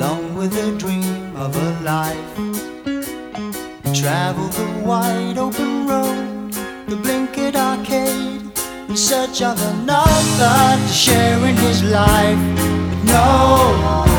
along with a dream of a life. Travel the wide open road, the blinkered arcade, in search of another to share in his life. But no,